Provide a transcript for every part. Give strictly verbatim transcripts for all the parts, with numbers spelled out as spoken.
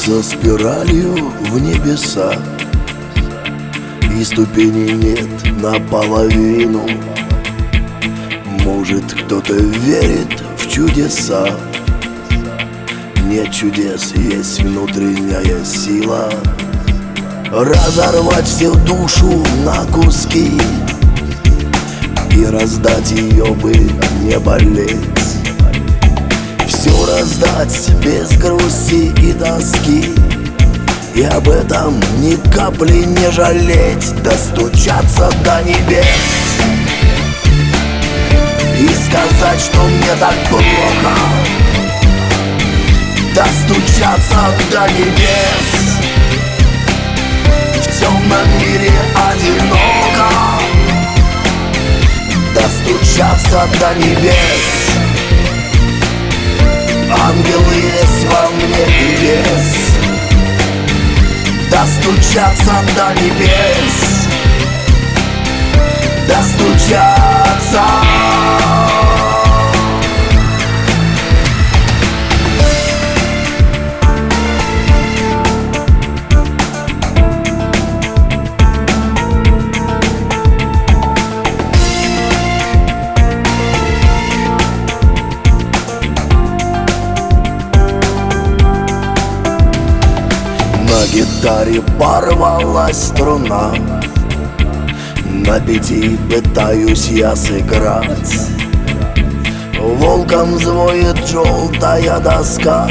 Движется спиралью в небеса, и ступеней нет наполовину. Может, кто-то верит в чудеса. Нет чудес, есть внутренняя сила разорвать всю душу на куски и раздать ее бы не болеть. Все раздать без грусти и тоски, и об этом ни капли не жалеть. Достучаться до небес и сказать, что мне так плохо. Достучаться до небес, в темном мире одиноко. Достучаться до небес, ангелы есть во мне и без. Достучаться до небес, достучаться. На гитаре порвалась струна, на пяти пытаюсь я сыграть. Волком взвоет желтая доска,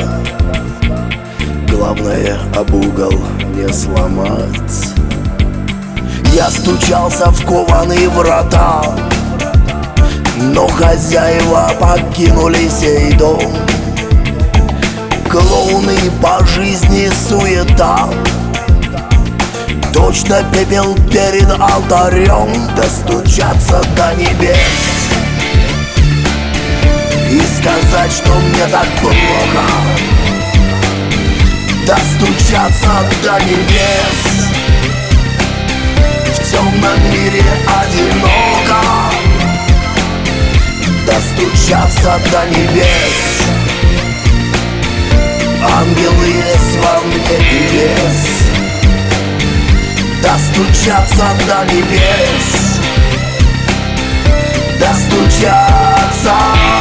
главное об угол не сломать. Я стучался в кованые врата, но хозяева покинули сей дом. Клоуны по жизни суета, точно пепел перед алтарем. Достучаться до небес и сказать, что мне так плохо. Достучаться до небес, в темном мире одиноко. Достучаться до небес, ангелы есть во мне и без. Достучаться до небес, достучаться.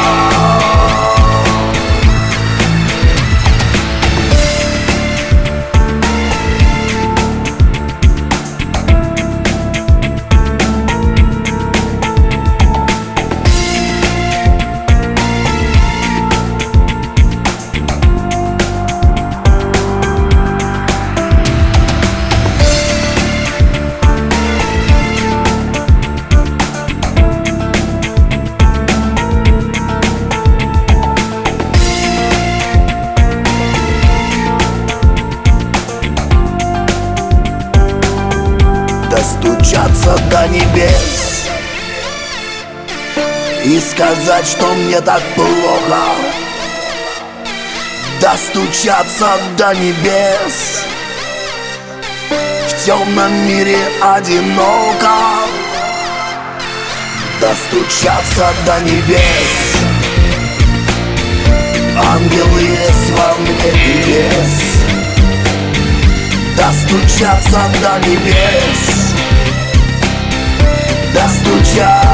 Достучаться до небес и сказать, что мне так плохо. Достучаться до небес, в темном мире одиноко. Достучаться до небес, ангелы есть во мне и без. Достучаться до небес, достучаться.